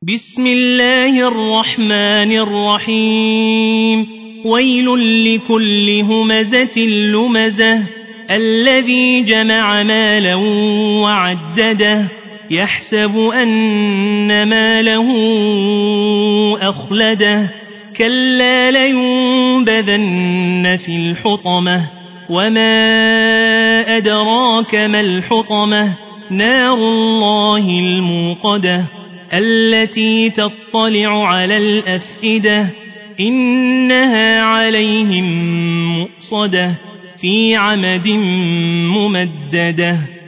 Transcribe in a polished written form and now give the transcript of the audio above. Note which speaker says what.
Speaker 1: بسم الله الرحمن الرحيم ويل لكل همزة لمزة الذي جمع مالا وعدده يحسب أن ماله أخلده كلا لينبذن في الحطمة وما أدراك ما الحطمة نار الله الموقدة التي تطلع على الأفئدة إنها عليهم مؤصدة في عمد ممددة.